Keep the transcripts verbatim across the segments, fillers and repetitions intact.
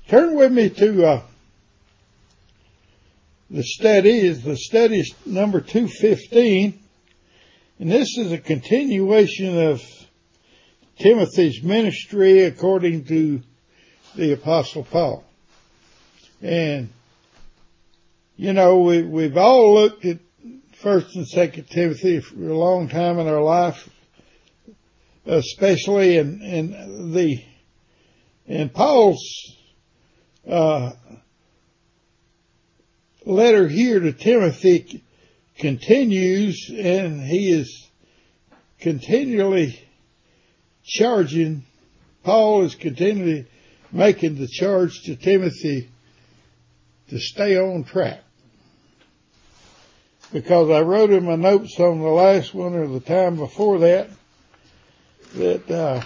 Turn with me to uh, the study. Is the study number two fifteen, and this is a continuation of Timothy's ministry according to the Apostle Paul. And you know, we, we've all looked at First and Second Timothy for a long time in our life, especially in, in the in Paul's uh, letter here to Timothy continues, and he is continually charging. Paul is continually making the charge to Timothy to stay on track. Because I wrote in my notes on the last one or the time before that, that uh,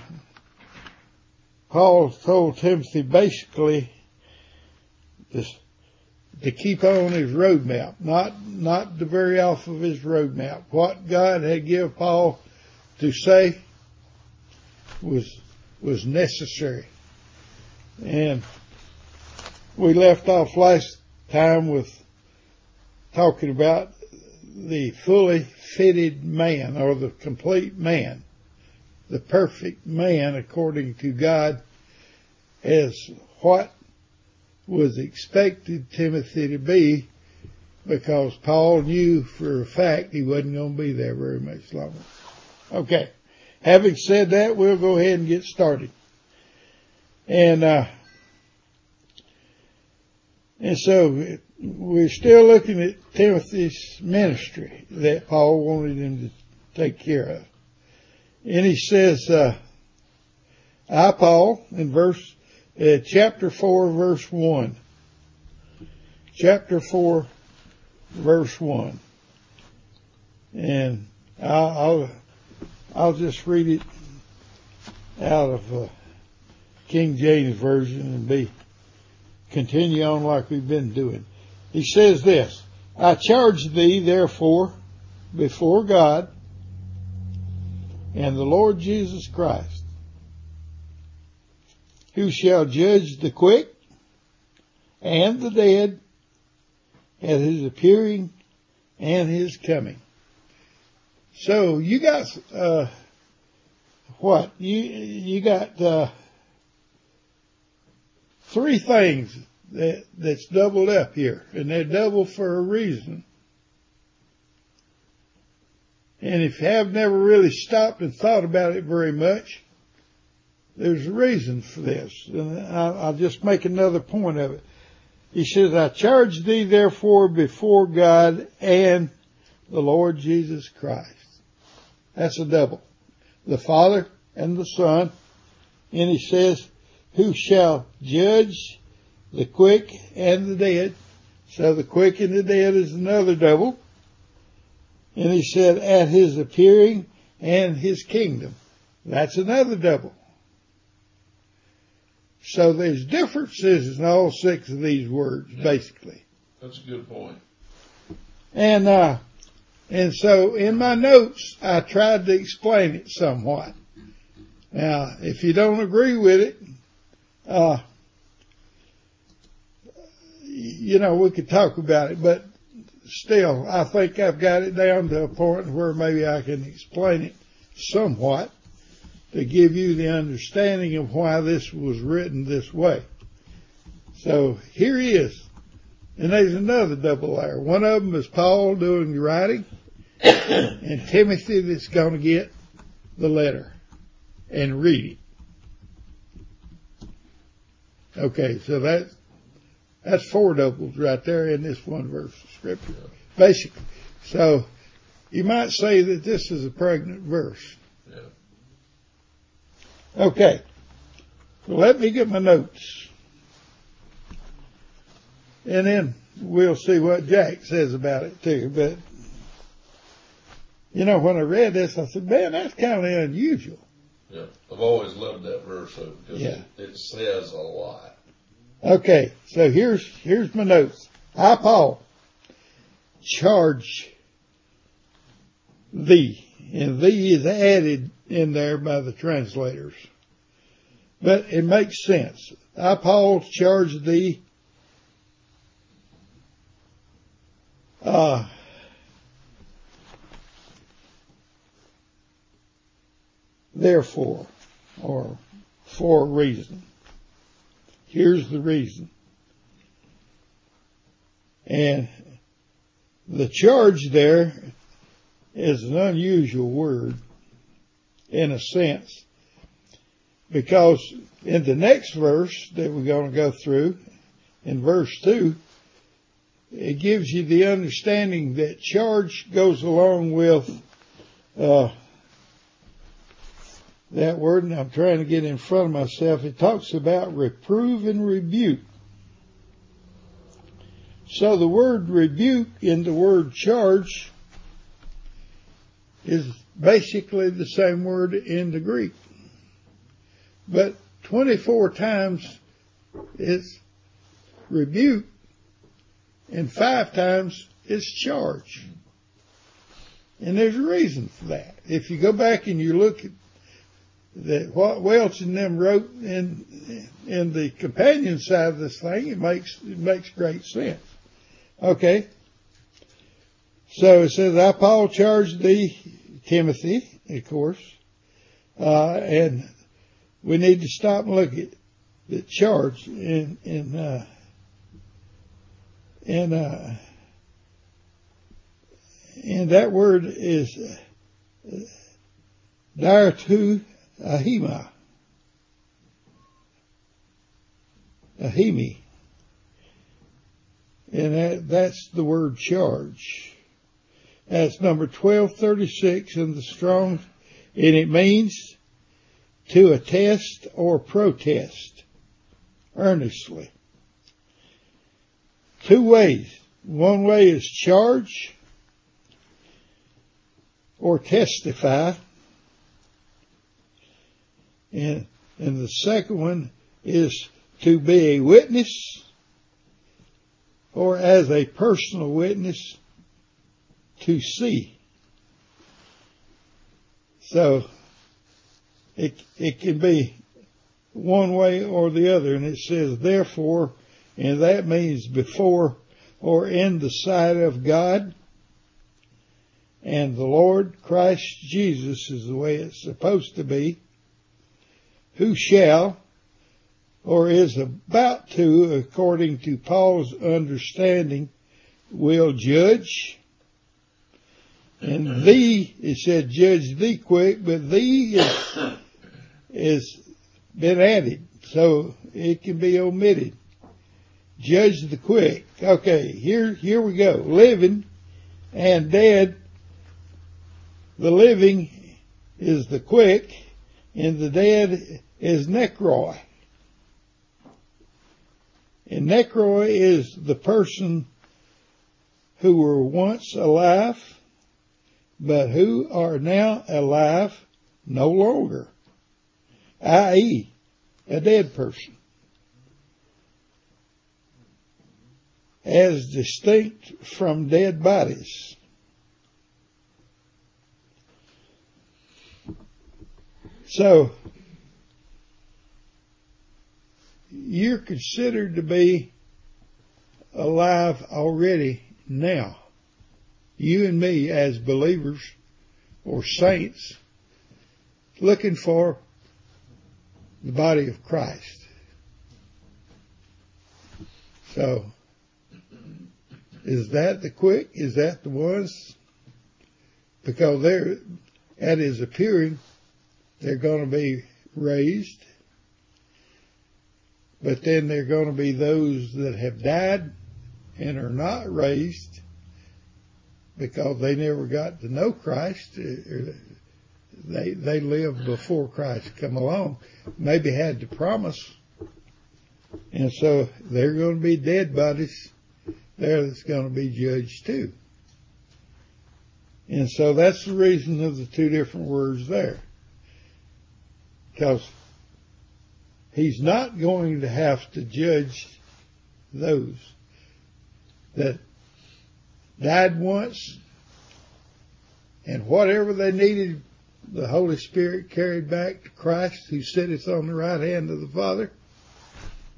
Paul told Timothy basically to, to keep on his roadmap, not not to vary off of his roadmap. What God had given Paul to say was was necessary. And we left off last time with talking about the fully fitted man, or the complete man, the perfect man according to God, as what was expected Timothy to be, because Paul knew for a fact he wasn't going to be there very much longer. Okay. Having said that, we'll go ahead and get started. And, uh, and so we're still looking at Timothy's ministry that Paul wanted him to take care of. And he says, uh, I, Paul, in verse, uh, chapter four, verse one. Chapter four, verse one. And I'll, I'll, I'll just read it out of, uh, King James Version and be, continue on like we've been doing. He says this, I charge thee therefore before God and the Lord Jesus Christ, who shall judge the quick and the dead at his appearing and his coming. So you got, uh, what? You, you got, uh, three things that, that's doubled up here, and they're double for a reason. And if you have never really stopped and thought about it very much, there's a reason for this. And I'll, I'll just make another point of it. He says, I charge thee therefore before God and the Lord Jesus Christ. That's a double. The Father and the Son. And he says, who shall judge the quick and the dead. So the quick and the dead is another double. And he said, at his appearing and his kingdom. That's another double. So there's differences in all six of these words, basically. That's a good point. And, uh, and so in my notes, I tried to explain it somewhat. Now, if you don't agree with it, uh, you know, we could talk about it, but still, I think I've got it down to a point where maybe I can explain it somewhat to give you the understanding of why this was written this way. So here he is. And there's another double there. One of them is Paul doing the writing, and Timothy that's going to get the letter and read it. Okay, so that's, that's four doubles right there in this one verse of Scripture, basically. So you might say that this is a pregnant verse. Yeah. Okay, so let me get my notes. And then we'll see what Jack says about it too. But, you know, when I read this, I said, man, that's kind of unusual. Yeah, I've always loved that verse though, because yeah. it, it says a lot. Okay, so here's here's my notes. I, Paul, charge thee. And thee is added in there by the translators. But it makes sense. I, Paul, charge thee, uh, therefore, or for a reason. Here's the reason. And the charge there is an unusual word in a sense, because in the next verse that we're going to go through, in verse two, it gives you the understanding that charge goes along with uh, that word, and I'm trying to get in front of myself. It talks about reprove and rebuke. So the word rebuke in the word charge is basically the same word in the Greek. But twenty-four times it's rebuke and five times it's charge. And there's a reason for that. If you go back and you look at that what Welch and them wrote in in the companion side of this thing, it makes it makes great sense. Okay. So it says, I, Paul, charge thee, Timothy, of course, uh, and we need to stop and look at the charge in, in, uh, in, uh, and that word is uh, diartu ahima, ahimi. And that, that's the word charge. That's number twelve thirty-six in the Strong's, and it means to attest or protest earnestly. Two ways. One way is charge or testify. And, and the second one is to be a witness, or as a personal witness, to see. So it it can be one way or the other, and it says therefore, and that means before or in the sight of God and the Lord Christ Jesus is the way it's supposed to be, who shall or is about to, according to Paul's understanding, will judge. And thee, it said judge thee quick, but thee is, is been added, so it can be omitted. Judge the quick. Okay, here, here we go. Living and dead. The living is the quick, and the dead is necroi. And necroi is the person who were once alive, but who are now alive no longer, that is, a dead person, as distinct from dead bodies. So, you're considered to be alive already now. You and me as believers or saints looking for the body of Christ. So, is that the quick? Is that the ones? Because they're, at his appearing, they're going to be raised. But then there are going to be those that have died and are not raised because they never got to know Christ. They they lived before Christ come along, maybe had the promise, and so they're going to be dead bodies there that's going to be judged too. And so that's the reason of the two different words there, because he's not going to have to judge those that died once and whatever they needed, the Holy Spirit carried back to Christ who sitteth on the right hand of the Father.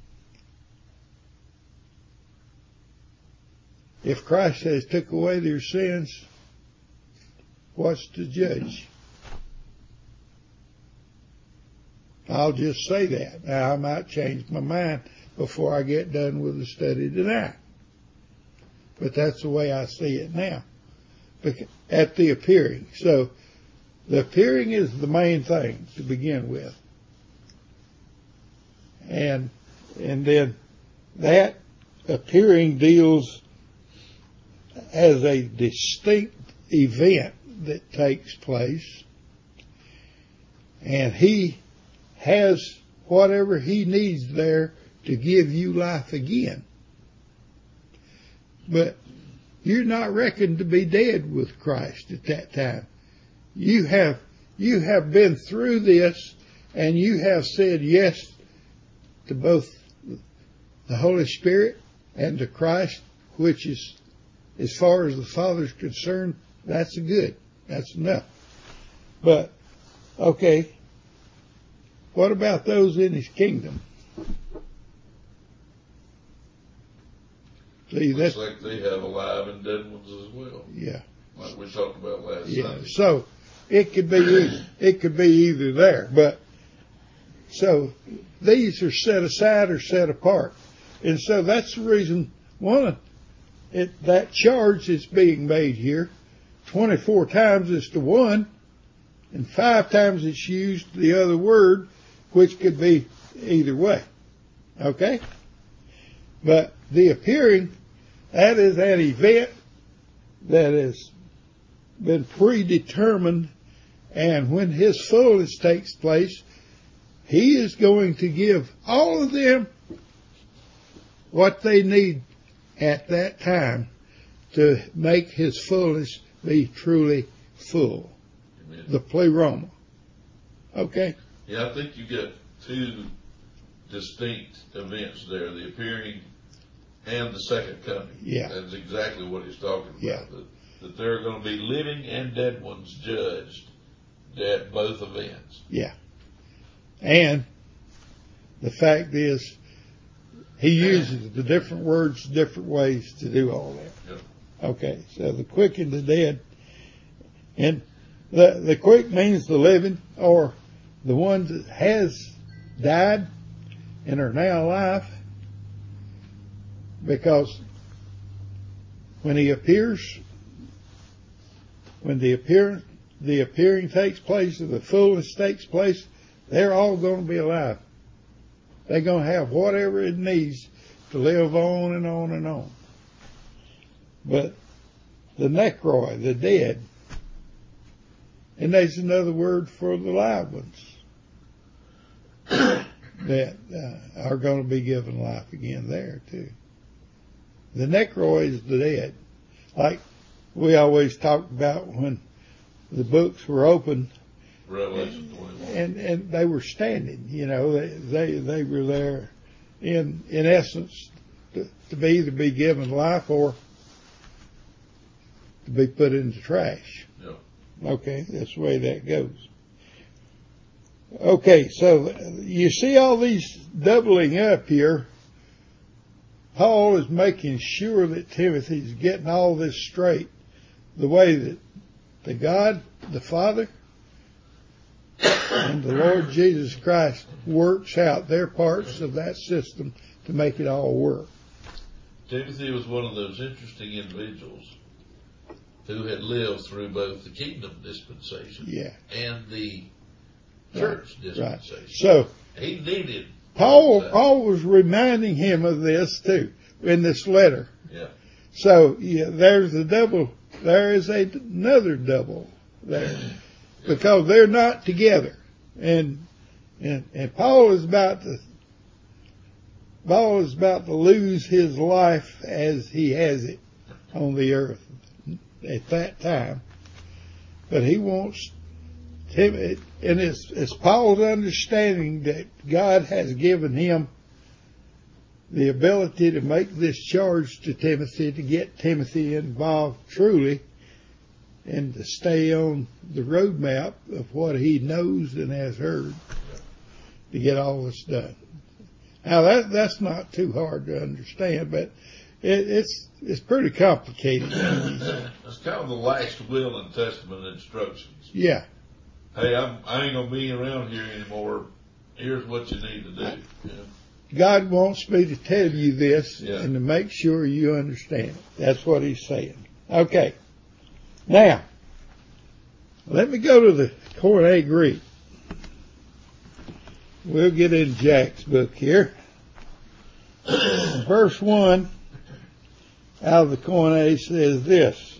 if Christ has took away their sins, what's to judge? I'll just say that. Now, I might change my mind before I get done with the study tonight. But that's the way I see it now. At the appearing. So, the appearing is the main thing to begin with. And, and then that appearing deals as a distinct event that takes place. And he has whatever he needs there to give you life again. But you're not reckoned to be dead with Christ at that time. You have, you have been through this and you have said yes to both the Holy Spirit and to Christ, which is, as far as the Father's concerned, that's good. That's enough. But, okay, what about those in His kingdom? See, Looks that's, like they have alive and dead ones as well. Yeah. Like we talked about last Yeah. Sunday. So it could be it could be either there, but so these are set aside or set apart, and so that's the reason one it that charge is being made here twenty-four times is to one, and five times it's used the other word, which could be either way. Okay, but the appearing, that is an event that has been predetermined, and when His fullness takes place, He is going to give all of them what they need at that time to make His fullness be truly full. Amen. The pleroma. Okay? Yeah, I think you get two distinct events there, the appearing and the second coming. Yeah. That's exactly what he's talking about. Yeah. That, that there are going to be living and dead ones judged at both events. Yeah. And the fact is, He uses the different words different ways to do all that. Yep. Okay, so the quick and the dead. And the, the quick means the living, or the ones that has died and are now alive. Because when He appears, when the appear, the appearing takes place and the fullness takes place, they're all going to be alive. They're going to have whatever it needs to live on and on and on. But the necroi, the dead, and there's another word for the live ones that uh, are going to be given life again there too. The necroi is the dead. Like we always talked about when the books were opened. Revelation twenty-one. And, and they were standing, you know, they, they, they were there in, in essence to, to be either be given life or to be put in the trash. Yep. Okay. That's the way that goes. Okay. So you see all these doubling up here. Paul is making sure that Timothy's getting all this straight the way that the God, the Father, and the Lord Jesus Christ works out their parts of that system to make it all work. Timothy was one of those interesting individuals who had lived through both the kingdom dispensation Yeah. and the church Right. dispensation. Right. So He needed Paul, that. Paul was reminding him of this too in this letter. Yeah. So yeah, there's a double. There is a, another double there because they're not together, and and and Paul is about to Paul is about to lose his life as he has it on the earth at that time, but he wants him, and it's, it's Paul's understanding that God has given him the ability to make this charge to Timothy, to get Timothy involved truly, and to stay on the roadmap of what he knows and has heard to get all this done. Now that that's not too hard to understand, but it, it's it's pretty complicated. It's kind of the last will and testament instructions. Yeah. Hey, I'm, I ain't gonna be around here anymore. Here's what you need to do. Yeah. God wants me to tell you this Yeah. and to make sure you understand it. That's what he's saying. Okay. Now, let me go to the Koine Greek. We'll get in Jack's book here. Verse one out of the Koine says this.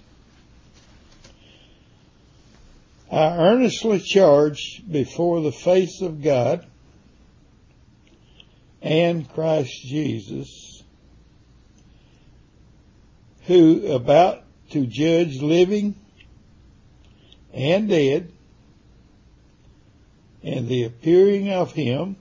I earnestly charge before the face of God and Christ Jesus, who about to judge living and dead, and the appearing of him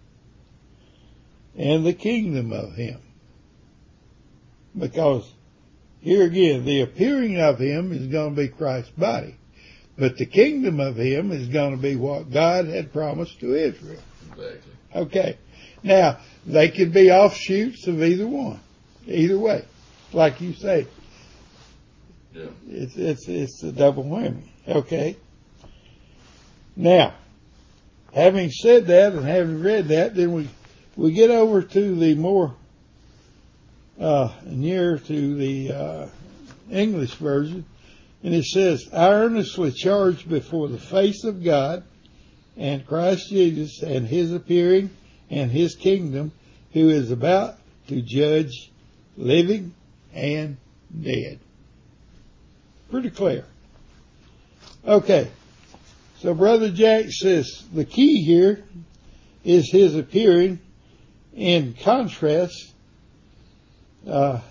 and the kingdom of him. Because here again, the appearing of him is going to be Christ's body, but the kingdom of him is going to be what God had promised to Israel. Exactly. Okay. Now, they could be offshoots of either one, either way. Like you say, Yeah. it's, it's, it's a double whammy. Okay. Now, having said that and having read that, then we, we get over to the more, uh, near to the, uh, English version. And it says, I earnestly charge before the face of God and Christ Jesus and his appearing and his kingdom, who is about to judge living and dead. Pretty clear. Okay. So Brother Jack says the key here is his appearing in contrast uh,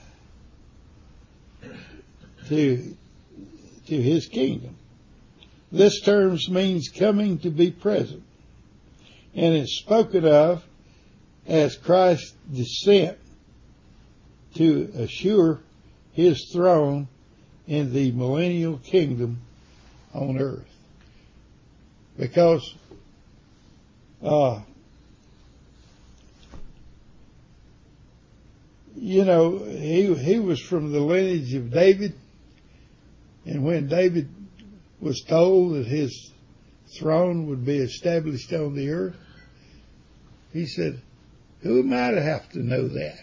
to to his kingdom. This term means coming to be present, and is spoken of as Christ's descent to assure his throne in the millennial kingdom on earth. Because uh, you know, he he was from the lineage of David, and when David was told that his throne would be established on the earth, he said, who am I to have to know that?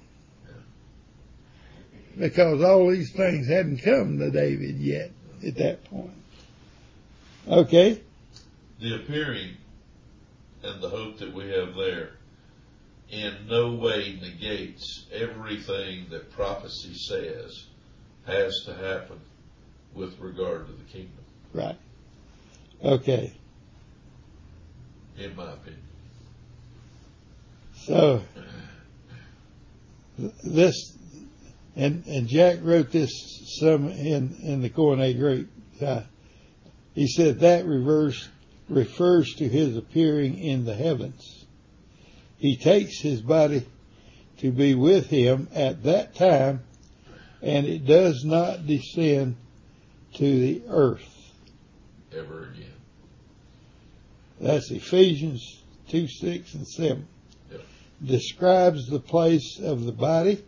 Because all these things hadn't come to David yet at that point. Okay? The appearing and the hope that we have there in no way negates everything that prophecy says has to happen with regard to the kingdom. Right. Okay. In my opinion. So, this, and, and Jack wrote this some in, in the Koine Greek. Uh, he said that reverse refers to his appearing in the heavens. He takes his body to be with him at that time, and it does not descend to the earth ever again. That's Ephesians two, six, and seven. Yep. Describes the place of the body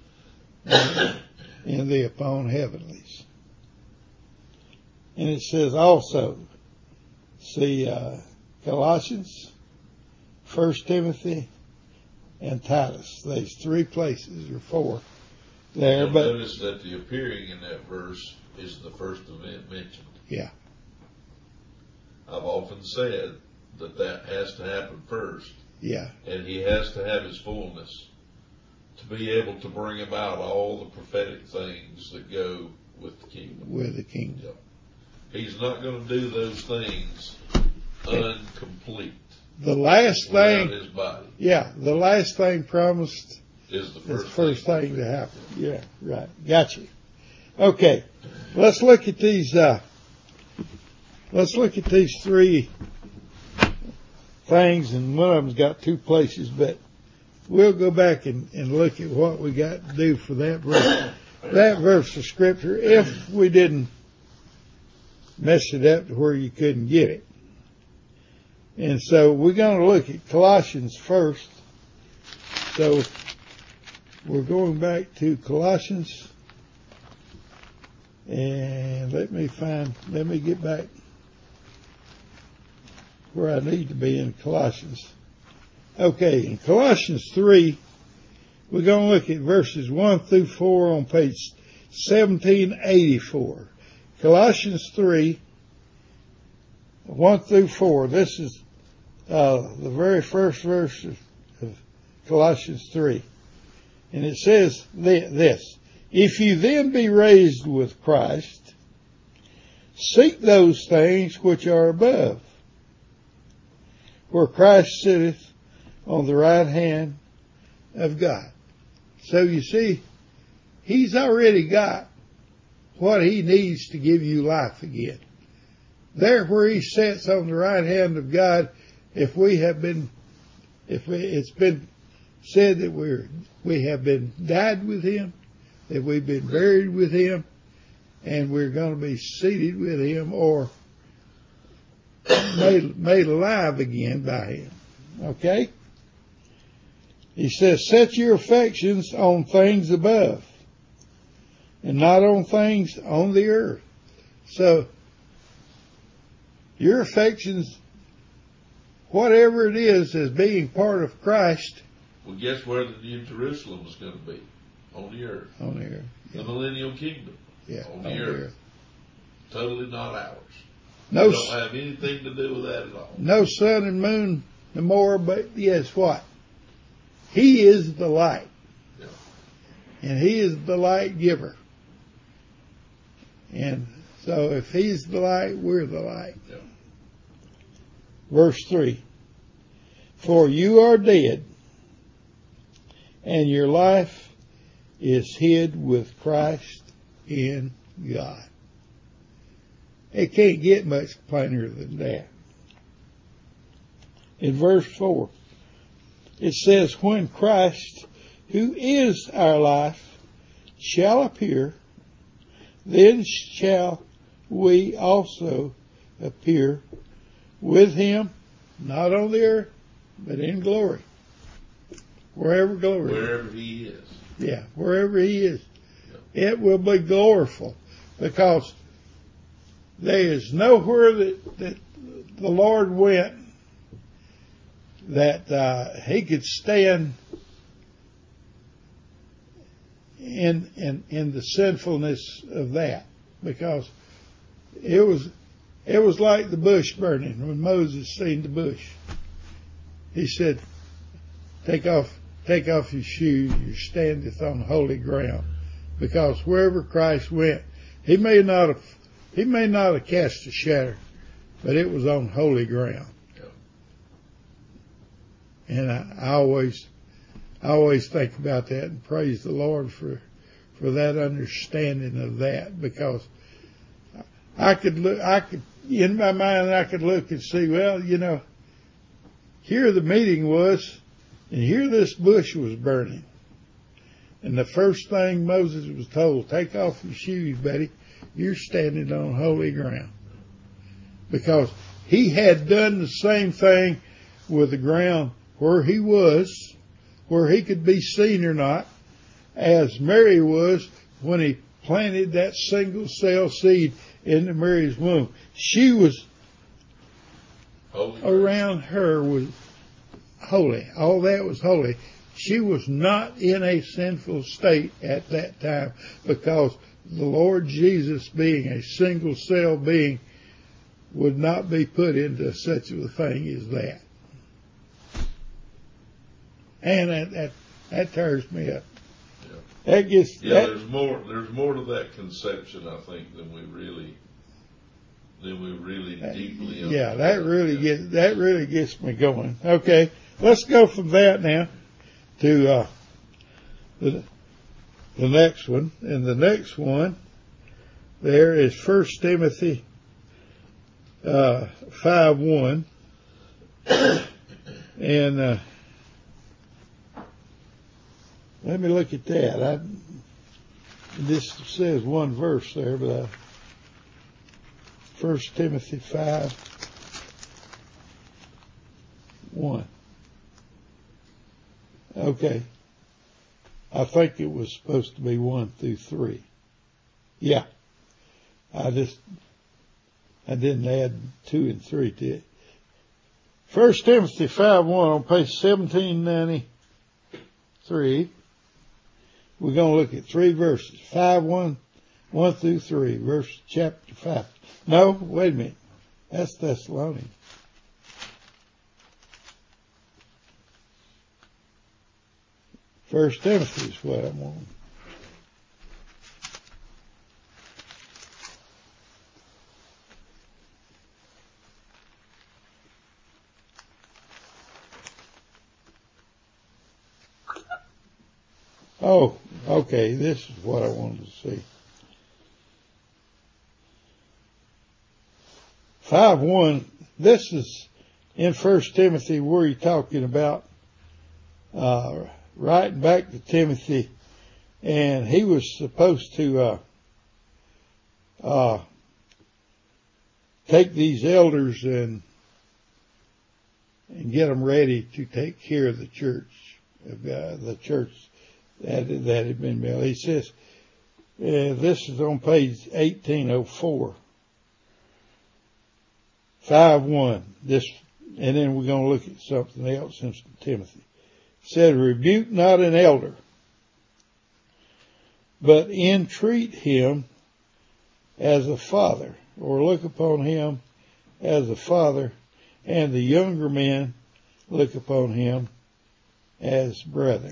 in the upon heavenlies. And it says also, see uh, Colossians, First Timothy, and Titus. There's three places or four there. You'll but notice that the appearing in that verse is the first event mentioned. Yeah. I've often said that that has to happen first. Yeah. And he has to have his fullness to be able to bring about all the prophetic things that go with the kingdom. With the kingdom. Yep. He's not going to do those things incomplete. The last thing, his body. Yeah, the last thing promised is the is first, the first thing, thing to happen. Yeah, right. Gotcha. Okay, let's look at these. Uh, let's look at these three things, and one of them's got two places, but we'll go back and, and look at what we got to do for that verse, that verse of Scripture, if we didn't mess it up to where you couldn't get it. And so we're going to look at Colossians first. So we're going back to Colossians. And let me find, let me get back where I need to be in Colossians. Okay, in Colossians three, we're going to look at verses one through four on page seventeen eighty-four. Colossians three, one through four. This is uh, the very first verse of, of Colossians three. And it says this, if you then be raised with Christ, seek those things which are above, where Christ sitteth on the right hand of God. So you see, He's already got what He needs to give you life again. There where He sits on the right hand of God, if we have been, if we, it's been said that we're, we have been died with Him, that we've been buried with Him, and we're going to be seated with Him or made, made alive again by Him. Okay? He says, set your affections on things above and not on things on the earth. So, your affections, whatever it is as being part of Christ. Well, guess where the New Jerusalem is going to be? On the earth. On the earth. Yeah. The millennial kingdom. Yeah. On the on earth. The earth. Totally not ours. No, we don't have anything to do with that at all. No sun and moon no more, but yes, what? He is the light. Yeah. And He is the light giver. And so if He's the light, we're the light. Yeah. Verse three. For you are dead, and your life is hid with Christ in God. It can't get much plainer than that. In verse four, it says, when Christ, who is our life, shall appear, then shall we also appear with Him, not on the earth, but in glory. Wherever glory Wherever He is. Yeah, wherever He is. Yeah. It will be glorful, because there is nowhere that, that the Lord went that uh, He could stand in, in in the sinfulness of that, because it was it was like the bush burning. When Moses seen the bush, he said, "Take off, take off your shoes. You standeth on holy ground." Because wherever Christ went, He may not have He may not have cast a shadow, but it was on holy ground. And I, I always, I always think about that and praise the Lord for, for that understanding of that, because I could look, I could, in my mind, I could look and see, well, you know, here the meeting was, and here this bush was burning. And the first thing Moses was told, take off your shoes, buddy. You're standing on holy ground. Because he had done the same thing with the ground where he was, where he could be seen or not, as Mary was when he planted that single cell seed into Mary's womb. She was, holy around her was holy. All that was holy. She was not in a sinful state at that time, because the Lord Jesus, being a single cell being, would not be put into such a thing as that. And that, that, that tears me up. Yeah. That gets, yeah, that, there's more, there's more to that conception, I think, than we really, than we really deeply understand. Yeah, that really yeah. gets, that really gets me going. Okay. Let's go from that now to, uh, the, the next one. And the next one there is First Timothy, uh, five one. And, uh, let me look at that. I, this says one verse there, but uh, First Timothy five one. Okay. I think it was supposed to be one through three. Yeah. I just, I didn't add two and three to it. First Timothy five one on page seventeen ninety-three. We're going to look at three verses. five one, one through three, verse chapter five. No, wait a minute. That's Thessalonians. First Timothy is what I'm on. Oh, okay, this is what I wanted to see. five one, this is in First Timothy where he's talking about uh, writing back to Timothy, and he was supposed to uh, uh, take these elders and and get them ready to take care of the church, of uh, the church that that had been built. He says, uh, this is on page eighteen oh four. five one, this, and then we're going to look at something else in Timothy. It said, rebuke not an elder, but entreat him as a father, or look upon him as a father, and the younger men look upon him as brethren.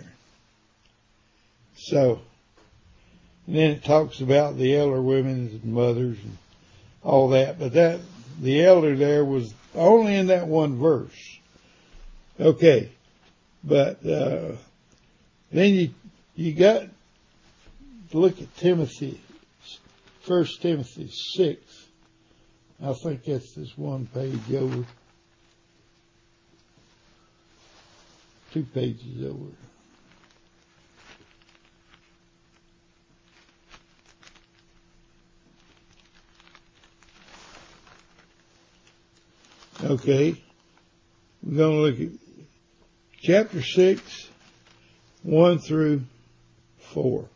So, and then it talks about the elder women and mothers and all that, but that, the elder there was only in that one verse. Okay. But, uh, then you, you got to look at Timothy, First Timothy six. I think that's this one page over. Two pages over. Okay, we're going to look at chapter six, one through four.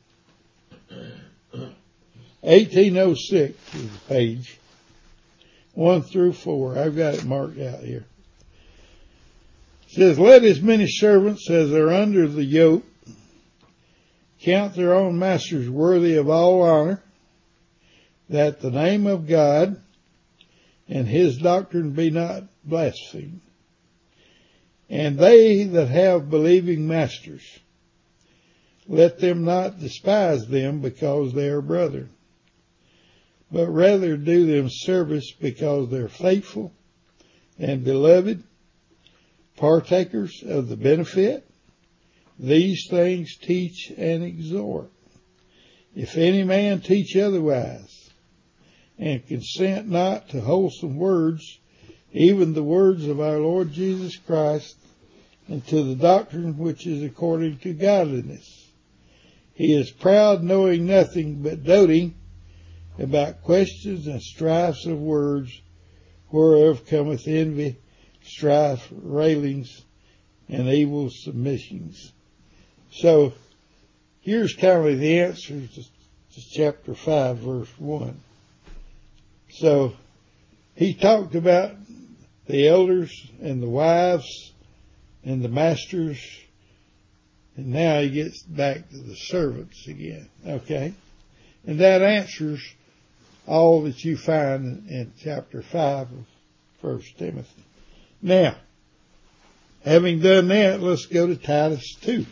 eighteen oh six is the page, one through four. I've got it marked out here. It says, let as many servants as are under the yoke count their own masters worthy of all honor, that the name of God and his doctrine be not blasphemed. And they that have believing masters, let them not despise them because they are brethren, but rather do them service because they're faithful and beloved, partakers of the benefit. These things teach and exhort. If any man teach otherwise, and consent not to wholesome words, even the words of our Lord Jesus Christ, and to the doctrine which is according to godliness, he is proud, knowing nothing, but doting about questions and strifes of words, whereof cometh envy, strife, railings, and evil submissions. So, here's kind of the answer to, to chapter five, verse one. So, he talked about the elders and the wives and the masters, and now he gets back to the servants again, okay? And that answers all that you find in chapter five of First Timothy. Now, having done that, let's go to Titus two.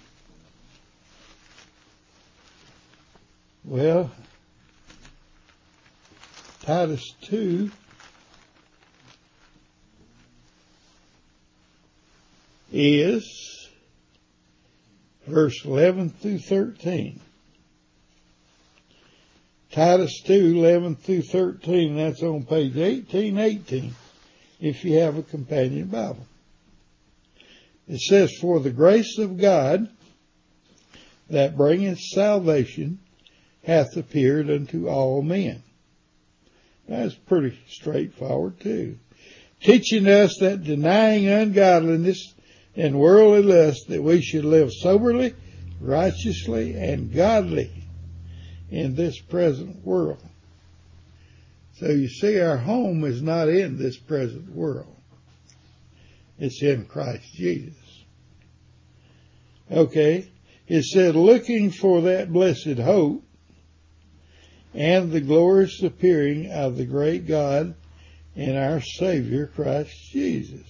Well, Titus two is verse eleven through thirteen. Titus two, eleven through thirteen, that's on page eighteen eighteen, if you have a companion Bible. It says, for the grace of God that bringeth salvation hath appeared unto all men. That's pretty straightforward too. Teaching us that denying ungodliness and worldly lust, that we should live soberly, righteously and godly in this present world. So you see, our home is not in this present world. It's in Christ Jesus. Okay. It said, looking for that blessed hope and the glorious appearing of the great God and our Savior, Christ Jesus.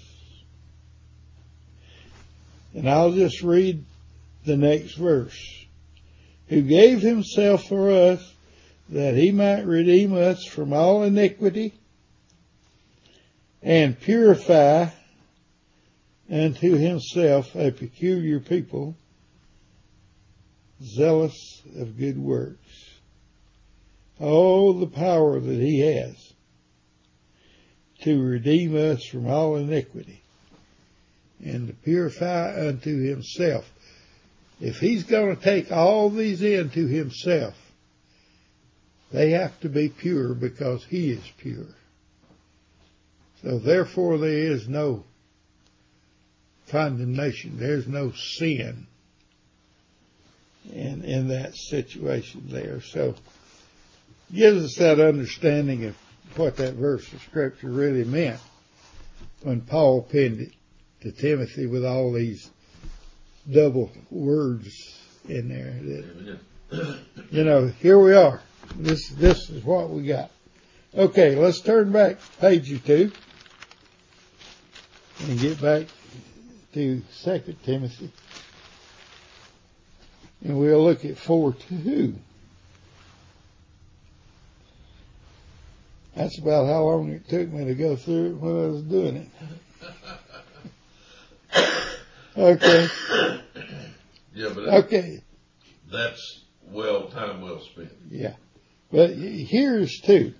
And I'll just read the next verse. Who gave himself for us that he might redeem us from all iniquity and purify unto himself a peculiar people, zealous of good works. Oh, the power that he has to redeem us from all iniquity and to purify unto himself. If he's going to take all these into himself, they have to be pure because he is pure. So therefore there is no condemnation. There's no sin in, in that situation there. So gives us that understanding of what that verse of Scripture really meant when Paul penned it to Timothy with all these double words in there. That, you know, here we are. This this is what we got. Okay, let's turn back to page two and get back to Second Timothy. And we'll look at four two. That's about how long it took me to go through it when I was doing it. Okay. Yeah, but okay. That's well time well spent. Yeah. But here's two.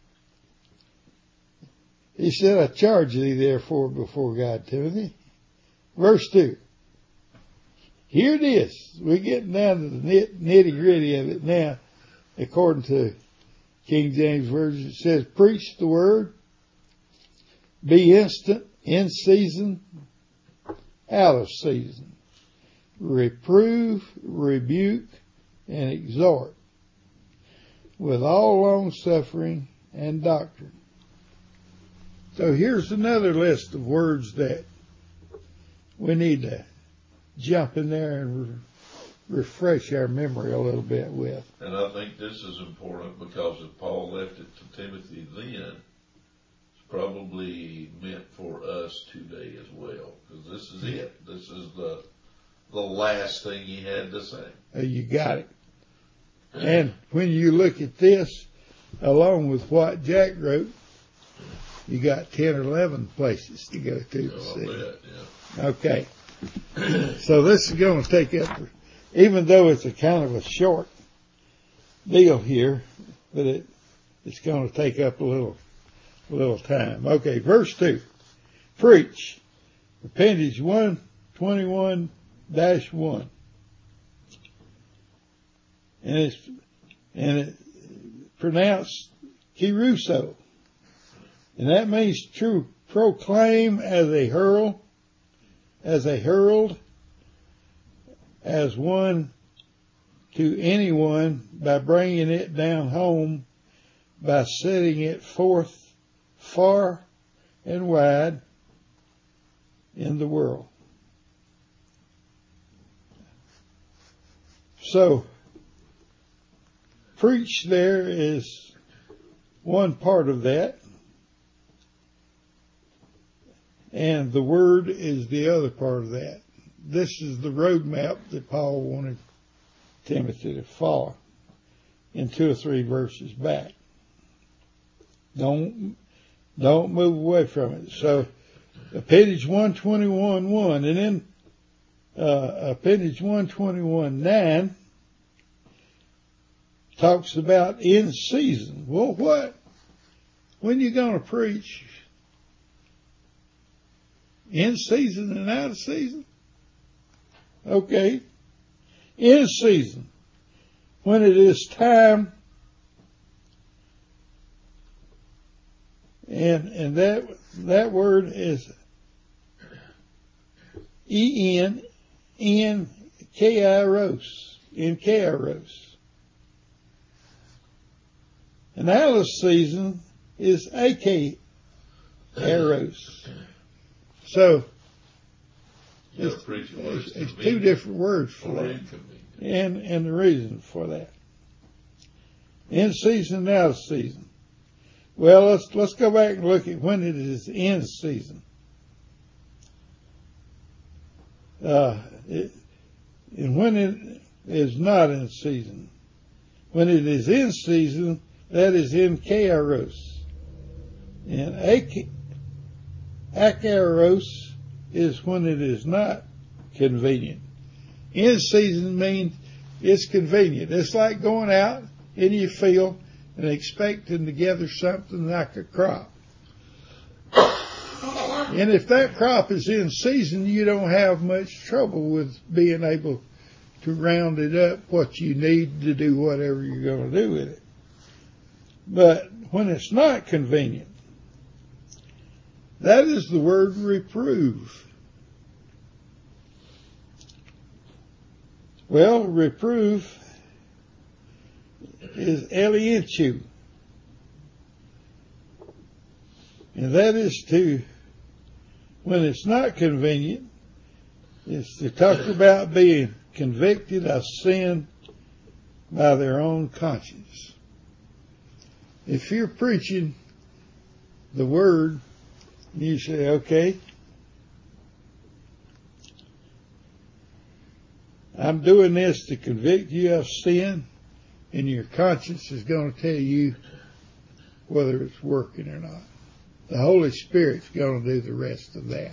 He said, I charge thee therefore before God, Timothy. Verse two. Here it is. We're getting down to the nitty gritty of it now. According to King James Version, it says, preach the word, be instant, in season, out of season. Reprove, rebuke, and exhort with all long suffering and doctrine. So here's another list of words that we need to jump in there and re- refresh our memory a little bit with. And I think this is important because if Paul left it to Timothy then, it's probably meant for us today as well. Because this is it. This is the the last thing he had to say. Uh, you got it. And when you look at this, along with what Jack wrote, you got ten or eleven places to go to. Oh, see. I bet, yeah. Okay. So this is going to take up, even though it's a kind of a short deal here, but it, it's going to take up a little, a little time. Okay, verse two. Preach. Appendage one twenty-one dash one. And it's, and it's pronounced Keruso. And that means to proclaim as a hurl, as a herald, as one to anyone by bringing it down home, by setting it forth far and wide in the world. So, preach there is one part of that, and the word is the other part of that. This is the roadmap that Paul wanted Timothy to follow in two or three verses back. Don't, don't move away from it. So, appendage one twenty-one one, and then uh, appendage one twenty-one nine talks about in season. Well, what? When you going to preach? In season and out of season? Okay. In season. When it is time, and and that that word is E N N kairos, in kairos. And out of season is akairos. So, it's, it's, it's two different words for that. And, and the reason for that. In season, out of season. Well, let's, let's go back and look at when it is in season. Uh, it, and when it is not in season. When it is in season, that is in kairos. And akairos is when it is not convenient. In season means it's convenient. It's like going out in your field and expecting to gather something like a crop. And if that crop is in season, you don't have much trouble with being able to round it up what you need to do whatever you're going to do with it. But when it's not convenient, that is the word reprove. Well, reprove is elientu. And that is to, when it's not convenient, it's to talk about being convicted of sin by their own conscience. If you're preaching the word, you say, okay, I'm doing this to convict you of sin, and your conscience is going to tell you whether it's working or not. The Holy Spirit's going to do the rest of that.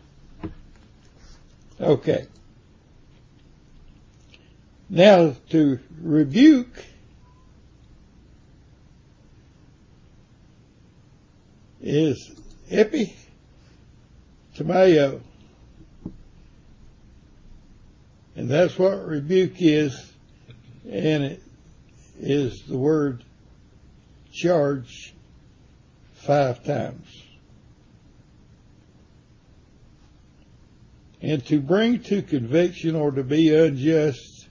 Okay. Now, to rebuke is epi tomeo. And that's what rebuke is, and it is the word charge five times. And to bring to conviction or to be unjust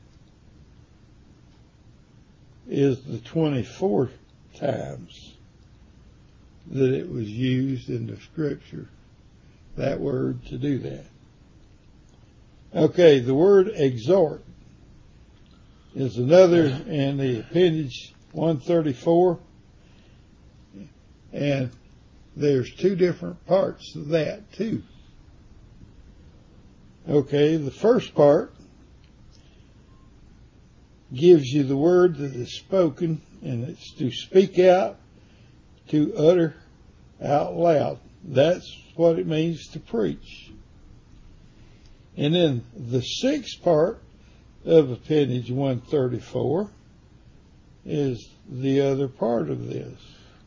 is the twenty-fourth times that it was used in the scripture, that word to do that. Okay, the word exhort is another in the appendage one thirty-four, and there's two different parts of that too. Okay, the first part gives you the word that is spoken, and it's to speak out, to utter out loud. That's what it means to preach. And then the sixth part of appendage one thirty-four is the other part of this.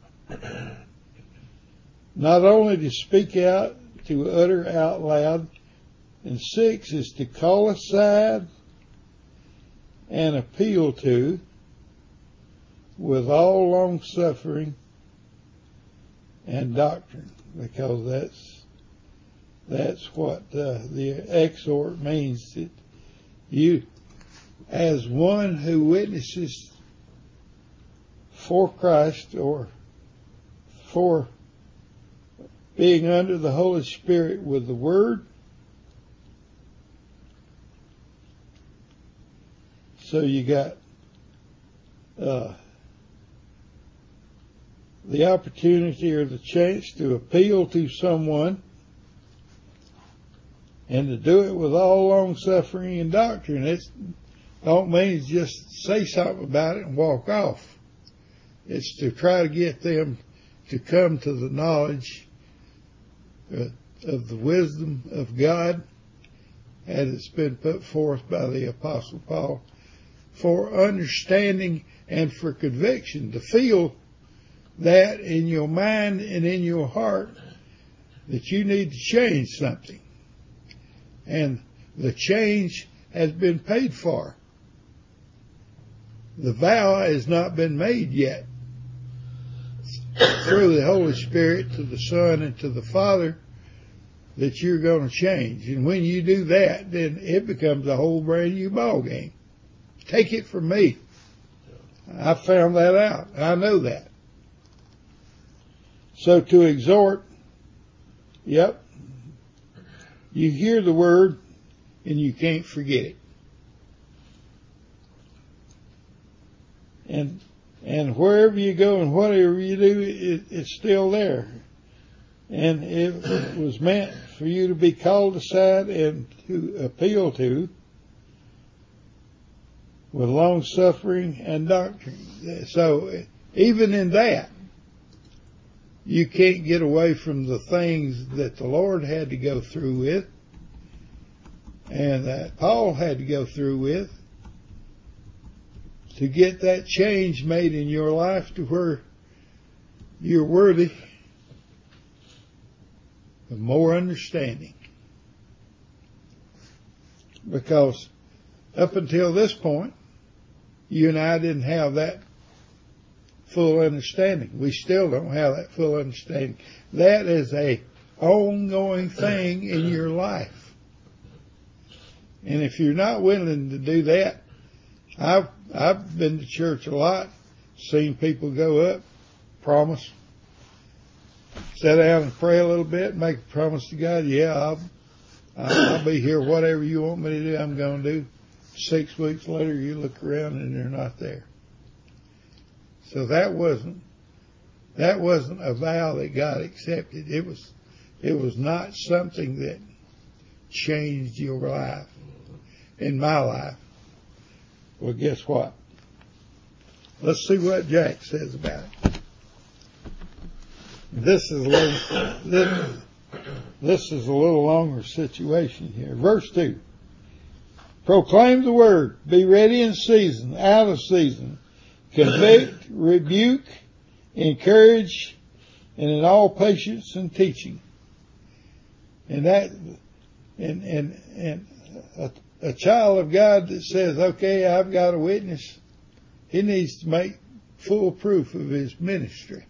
Not only to speak out, to utter out loud, and six is to call aside and appeal to with all long suffering and doctrine, because that's that's what uh, the exhort means. That you, as one who witnesses for Christ or for being under the Holy Spirit with the Word, so you got uh, the opportunity or the chance to appeal to someone and to do it with all long suffering and doctrine. It don't mean just say something about it and walk off. It's to try to get them to come to the knowledge uh, of the wisdom of God as it's been put forth by the Apostle Paul, for understanding and for conviction, to feel that in your mind and in your heart that you need to change something. And the change has been paid for. The vow has not been made yet. Through the Holy Spirit to the Son and to the Father, that you're going to change. And when you do that, then it becomes a whole brand new ball game. Take it from me. I found that out. I know that. So to exhort, yep, you hear the word and you can't forget it. And and wherever you go and whatever you do, it, it's still there. And it was meant for you to be called aside and to appeal to with long suffering and doctrine. So even in that, you can't get away from the things that the Lord had to go through with and that Paul had to go through with to get that change made in your life to where you're worthy of more understanding. Because up until this point, you and I didn't have that full understanding. We still don't have that full understanding. That is a ongoing thing in your life. And if you're not willing to do that, I've, I've been to church a lot, seen people go up, promise, sit down and pray a little bit, make a promise to God, yeah, I'll, I'll be here, whatever you want me to do, I'm going to do. Six weeks later, you look around and they're not there. So that wasn't, that wasn't a vow that God accepted. It was, it was not something that changed your life. In my life. Well, guess what? Let's see what Jack says about it. This is a little, this, this is a little longer situation here. Verse two. Proclaim the word. Be ready in season, out of season. Convict, rebuke, encourage, and in all patience and teaching. And that, and, and, and a, a child of God that says, okay, I've got a witness, he needs to make full proof of his ministry.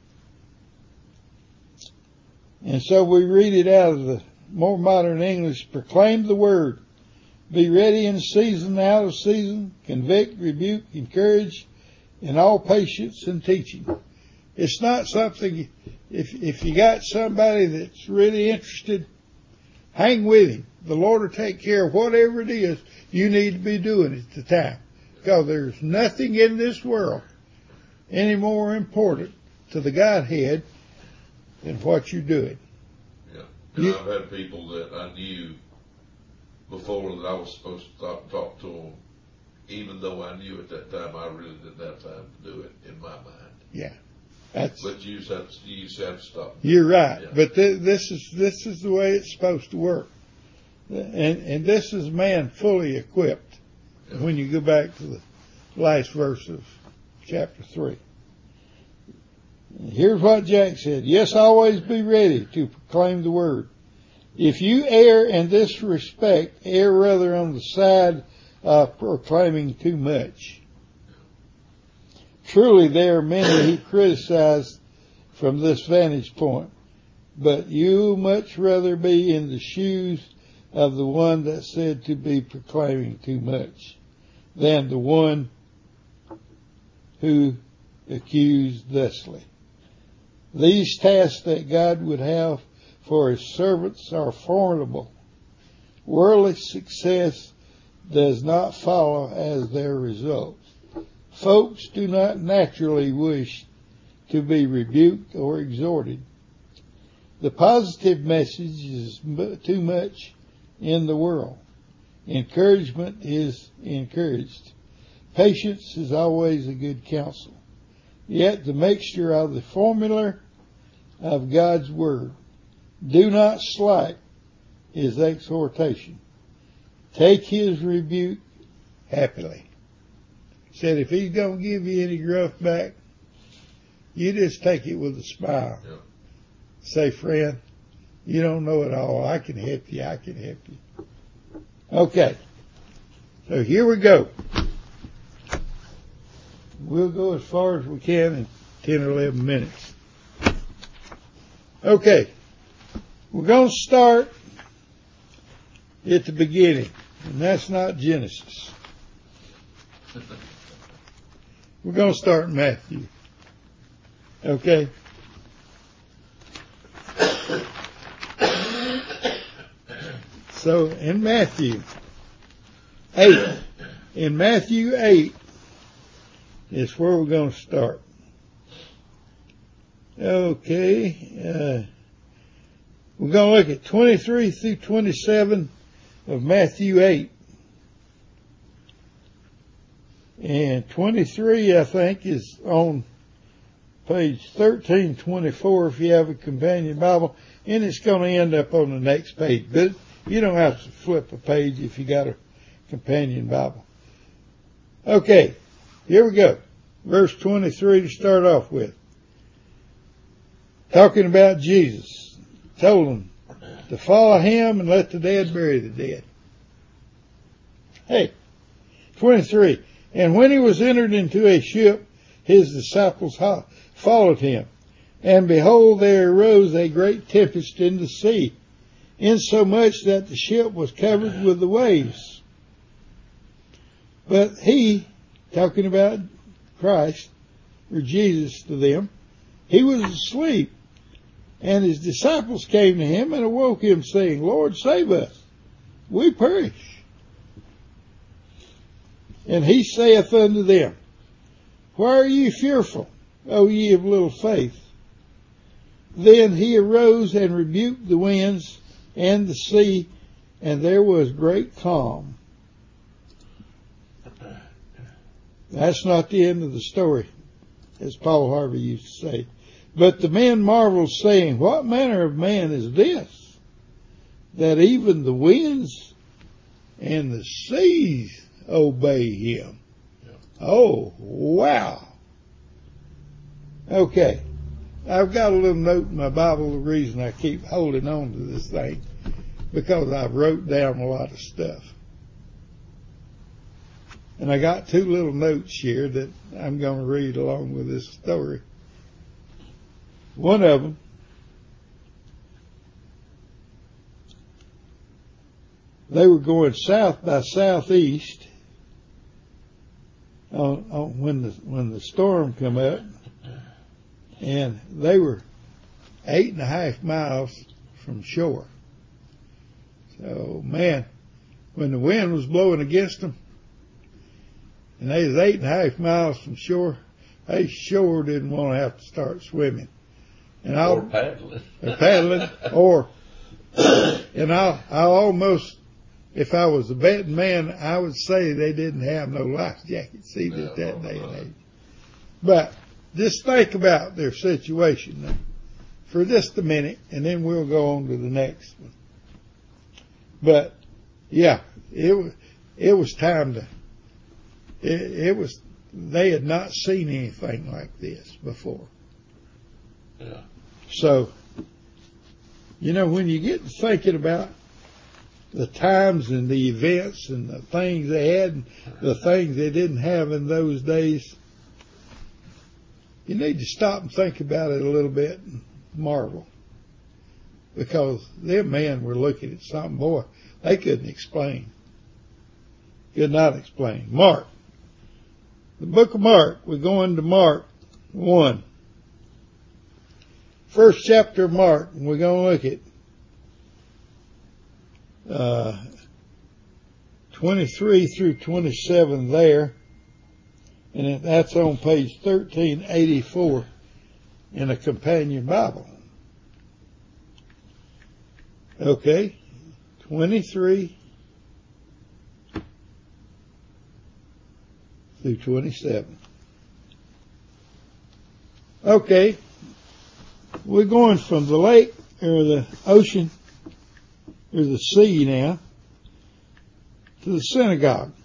And so we read it out of the more modern English. Proclaim the word. Be ready in season, out of season. Convict, rebuke, encourage, in all patience and teaching. It's not something, if, if you got somebody that's really interested, hang with him. The Lord will take care of whatever it is you need to be doing at the time. Because there's nothing in this world any more important to the Godhead than what you're doing. Yeah. And you, I've had people that I knew before that I was supposed to talk, talk to them, even though I knew at that time I really didn't have time to do it in my mind. Yeah. That's, but you just have to, you just have to stop. You're right. Yeah. But th- this is, this is the way it's supposed to work. And, and this is man fully equipped. Yeah. When you go back to the last verse of chapter three. Here's what Jack said. Yes, always be ready to proclaim the word. If you err in this respect, err rather on the side of proclaiming too much. Truly, there are many who criticize from this vantage point, but you much rather be in the shoes of the one that's said to be proclaiming too much than the one who accused thusly. These tasks that God would have for his servants are formidable. Worldly success does not follow as their result. Folks do not naturally wish to be rebuked or exhorted. The positive message is too much in the world. Encouragement is encouraged. Patience is always a good counsel. Yet the mixture of the formula of God's word, do not slight his exhortation. Take his rebuke happily. Said if he's going to give you any gruff back, you just take it with a smile. Yeah. Say, friend, you don't know it all. I can help you. I can help you. Okay. So here we go. We'll go as far as we can in ten or eleven minutes. Okay. We're going to start at the beginning, and that's not Genesis. We're going to start in Matthew. Okay? So, in Matthew eight, in Matthew eight is where we're going to start. Okay, uh, we're going to look at twenty-three through twenty-seven of Matthew eight. And twenty-three, I think, is on page thirteen twenty-four if you have a companion Bible, and it's going to end up on the next page. But you don't have to flip a page if you got a companion Bible. Okay, here we go. Verse twenty-three to start off with. Talking about Jesus. Told them to follow him and let the dead bury the dead. Hey, twenty-three. And when he was entered into a ship, his disciples followed him. And behold, there arose a great tempest in the sea, insomuch that the ship was covered with the waves. But he, talking about Christ, or Jesus to them, he was asleep. And his disciples came to him and awoke him, saying, Lord, save us, we perish. And he saith unto them, Why are ye fearful, O ye of little faith? Then he arose and rebuked the winds and the sea, and there was great calm. That's not the end of the story, as Paul Harvey used to say. But the men marveled, saying, What manner of man is this, that even the winds and the seas obey him? Yeah. Oh, wow. Okay. I've got a little note in my Bible, the reason I keep holding on to this thing, because I wrote down a lot of stuff. And I got two little notes here that I'm going to read along with this story. One of them, they were going south by southeast on, on when the when the storm come up, and they were eight and a half miles from shore. So, man, when the wind was blowing against them, and they was eight and a half miles from shore, they sure didn't want to have to start swimming. And I'll, or paddling. Or paddling, or, and I'll, I'll almost, if I was a betting man, I would say they didn't have no life jackets either no, at that day and age. But just think about their situation now for just a minute, and then we'll go on to the next one. But yeah, it was, it was time to, it, it was, they had not seen anything like this before. Yeah. So, you know, when you get to thinking about the times and the events and the things they had and the things they didn't have in those days, you need to stop and think about it a little bit and marvel. Because them men were looking at something, boy, they couldn't explain. Could not explain. Mark. The book of Mark, we're going to Mark one. First chapter of Mark, and we're going to look at uh, twenty-three through twenty-seven there, and that's on page thirteen eighty-four in a companion Bible. Okay, twenty-three through twenty-seven. Okay. We're going from the lake, or the ocean, or the sea now, to the synagogue.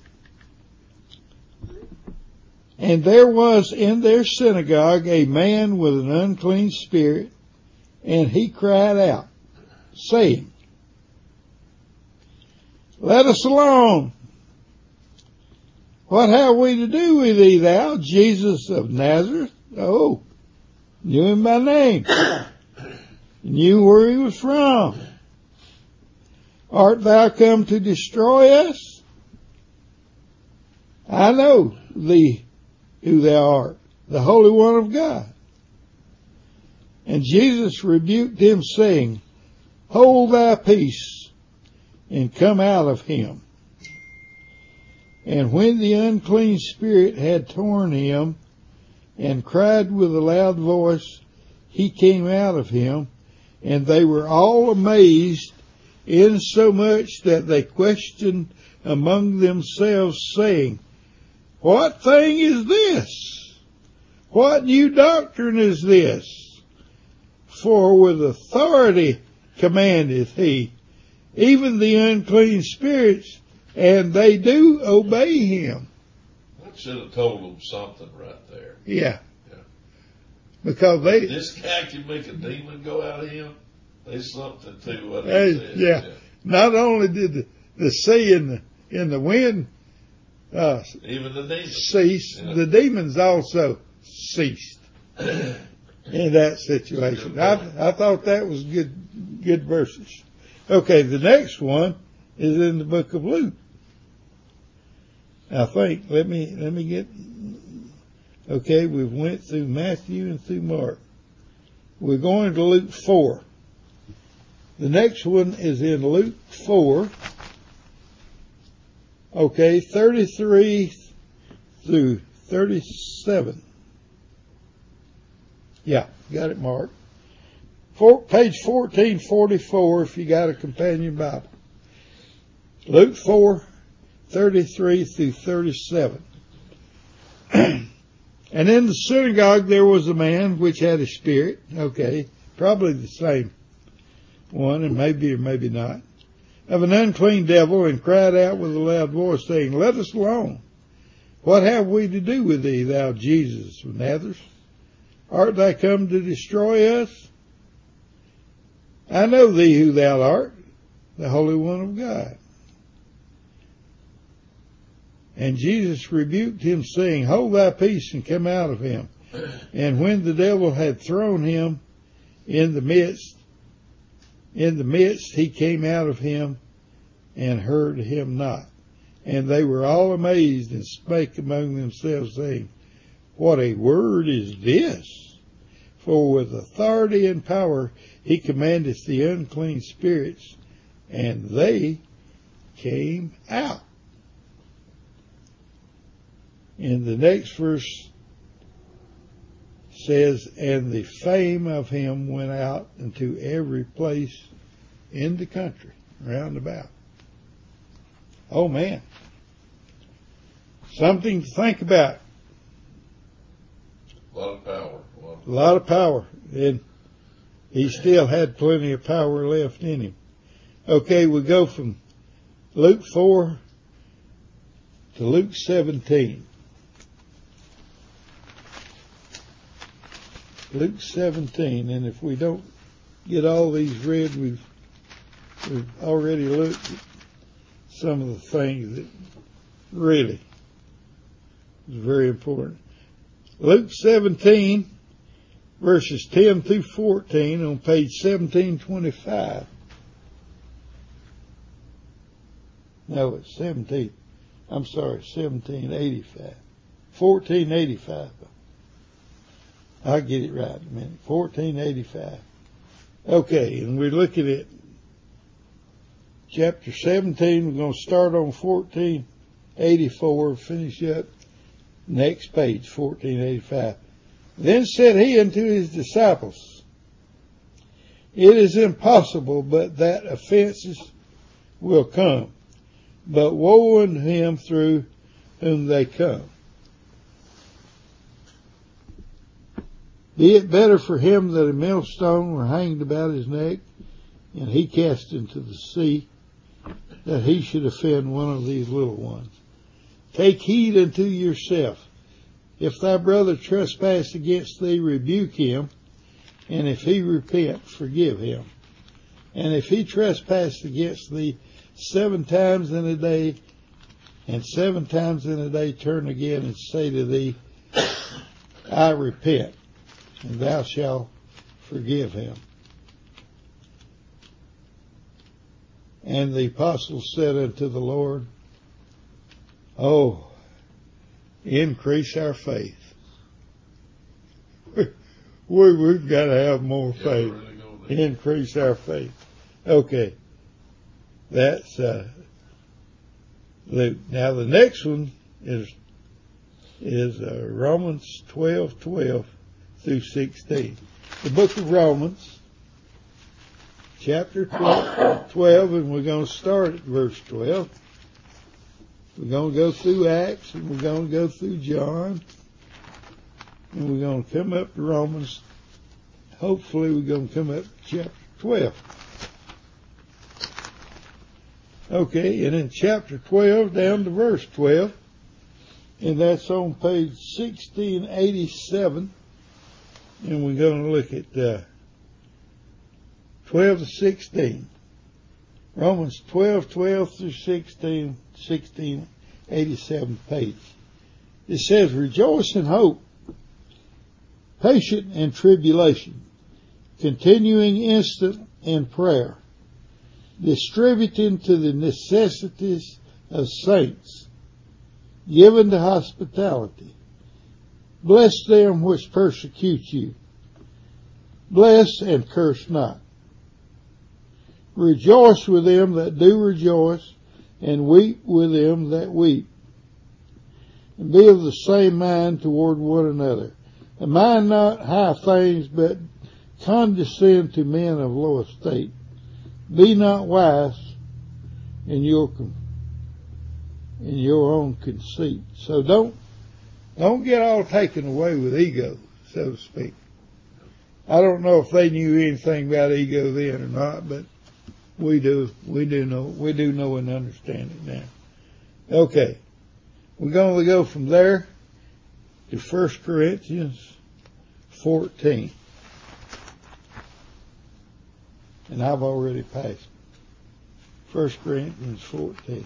And there was in their synagogue a man with an unclean spirit, and he cried out, saying, Let us alone. What have we to do with thee, thou, Jesus of Nazareth? Oh, knew him by name. knew where he was from. Art thou come to destroy us? I know thee who thou art, the Holy One of God. And Jesus rebuked him, saying, Hold thy peace, and come out of him. And when the unclean spirit had torn him, and cried with a loud voice, he came out of him, and they were all amazed, insomuch that they questioned among themselves, saying, What thing is this? What new doctrine is this? For with authority commandeth he, even the unclean spirits, and they do obey him. That should have told them something right there. Yeah. Yeah. Because they... This guy can make a demon go out of him. There's something to what he uh, said. Yeah. yeah. Not only did the, the sea and the, and the wind uh, even the demons cease, yeah. The demons also ceased in that situation. I, I thought that was good, good verses. Okay, the next one is in the book of Luke. I think, let me, let me get, okay, we went through Matthew and through Mark. We're going to Luke four. The next one is in Luke four. Okay, thirty-three through thirty-seven. Yeah, got it marked. Four, page fourteen forty-four if you got a companion Bible. Luke four, thirty-three through thirty-seven. And in the synagogue there was a man which had a spirit. Okay, probably the same one, and maybe or maybe not, of an unclean devil, and cried out with a loud voice, saying, Let us alone. What have we to do with thee, thou Jesus of Nazareth? Art thou come to destroy us? I know thee who thou art, the Holy One of God. And Jesus rebuked him, saying, Hold thy peace, and come out of him. And when the devil had thrown him in the midst, in the midst he came out of him, and heard him not. And they were all amazed, and spake among themselves, saying, What a word is this? For with authority and power he commandeth the unclean spirits, and they came out. In the next verse says, And the fame of him went out into every place in the country round about. Oh man. Something to think about. A lot of power. A lot of, a lot of power. And he still had plenty of power left in him. Okay, we go from Luke four to Luke seventeen. Luke seventeen, and if we don't get all these read, we've, we've already looked at some of the things that really is very important. Luke seventeen, verses ten through fourteen on page seventeen twenty-five. No, it's seventeen. I'm sorry, seventeen eighty-five. fourteen eighty-five. I'll get it right in a minute. fourteen eighty-five. Okay, and we're looking at chapter seventeen. We're going to start on fourteen eighty-four, finish up next page, fourteen eighty-five. Then said he unto his disciples, It is impossible but that offenses will come, but woe unto him through whom they come. Be it better for him that a millstone were hanged about his neck, and he cast into the sea, that he should offend one of these little ones. Take heed unto yourself. If thy brother trespass against thee, rebuke him, and if he repent, forgive him. And if he trespass against thee seven times in a day, and seven times in a day turn again and say to thee, I repent, and thou shalt forgive him. And the apostles said unto the Lord, Oh, increase our faith. we, we've got to have more Yeah, faith. really Increase our faith. Okay. That's, uh, the, now the next one is, is, uh, Romans twelve, twelve through sixteen. The book of Romans, chapter twelve, and we're going to start at verse twelve. We're going to go through Acts, and we're going to go through John, and we're going to come up to Romans. Hopefully we're going to come up to chapter twelve. Okay, and in chapter twelve down to verse twelve, and that's on page sixteen eighty-seven, and we're going to look at uh, twelve to sixteen. Romans twelve, twelve through sixteen, sixteen eighty-seven page. It says, Rejoice in hope, patient in tribulation, continuing instant in prayer, distributing to the necessities of saints, given to hospitality. Bless them which persecute you. Bless and curse not. Rejoice with them that do rejoice, and weep with them that weep. And be of the same mind toward one another. And mind not high things, but condescend to men of low estate. Be not wise in your in your own conceit. So don't don't get all taken away with ego, so to speak. I don't know if they knew anything about ego then or not, but we do. We do know. We do know and understand it now. Okay, we're going to go from there to First Corinthians fourteen. And I've already passed First Corinthians fourteen.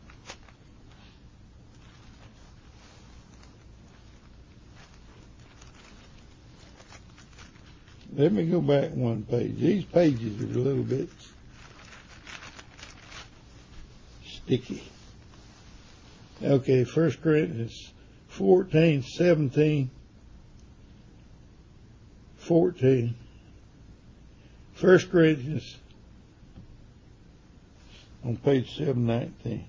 Let me go back one page. These pages are a little bit sticky. Okay, First Corinthians fourteen, seventeen, fourteen. First Corinthians on page seven nineteen.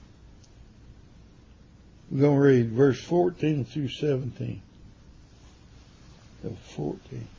We're going to read verse fourteen through seventeen of fourteen.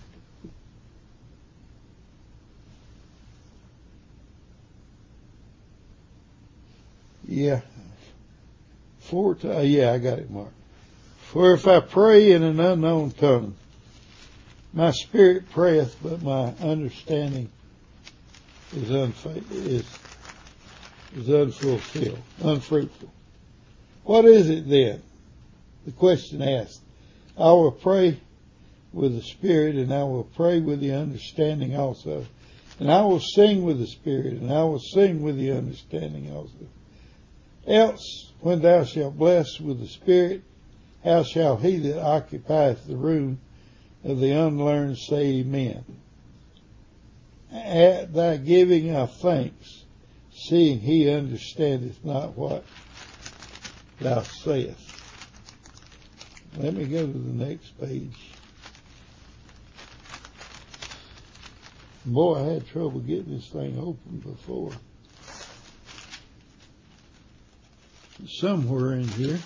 Yeah. Four, uh, yeah, I got it marked. For if I pray in an unknown tongue, my spirit prayeth, but my understanding is unfa- is is unfulfilled, unfruitful. What is it then? The question asked. I will pray with the spirit, and I will pray with the understanding also. And I will sing with the spirit, and I will sing with the understanding also. Else, when thou shalt bless with the spirit, how shall he that occupieth the room of the unlearned say amen? At thy giving of thanks, seeing he understandeth not what thou sayest. Let me go to the next page. Boy, I had trouble getting this thing open before. Somewhere in here.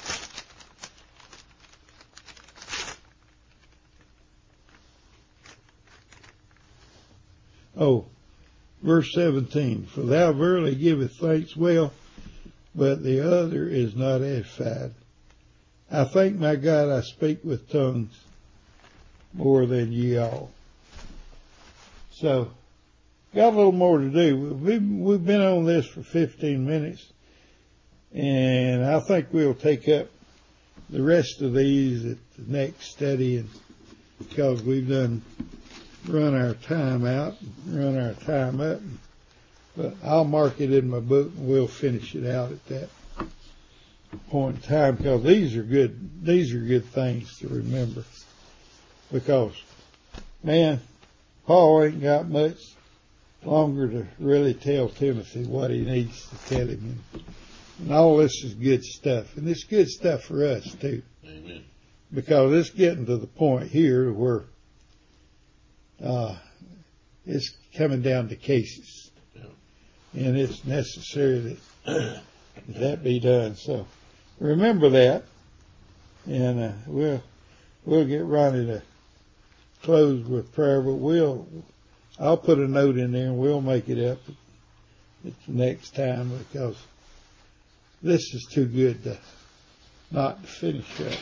Oh, verse seventeen. For thou verily givest thanks well, but the other is not edified. I thank my God I speak with tongues more than ye all. So, got a little more to do. We've, we've been on this for fifteen minutes. And I think we'll take up the rest of these at the next study, and because we've done run our time out, run our time up. But I'll mark it in my book, and we'll finish it out at that point in time, because these are good. These are good things to remember. Because, man, Paul ain't got much longer to really tell Timothy what he needs to tell him. And, and all this is good stuff. And it's good stuff for us, too. Amen. Because it's getting to the point here where uh, it's coming down to cases. Yeah. And it's necessary that that be done. So remember that. And uh, we'll, we'll get Ronnie to close with prayer, but we'll, I'll put a note in there and we'll make it up at the next time, because this is too good to not to finish up.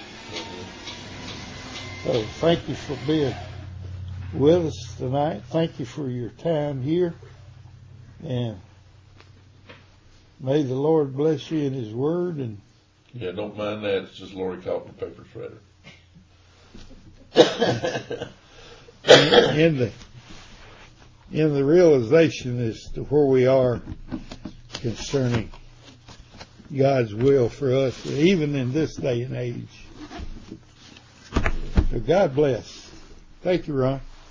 So thank you for being with us tonight. Thank you for your time here. And may the Lord bless you in His Word. And yeah, don't mind that. It's just Lori caught the paper shredder. in the in the realization as to where we are concerning God's will for us, even in this day and age. So God bless. Thank you, Ron.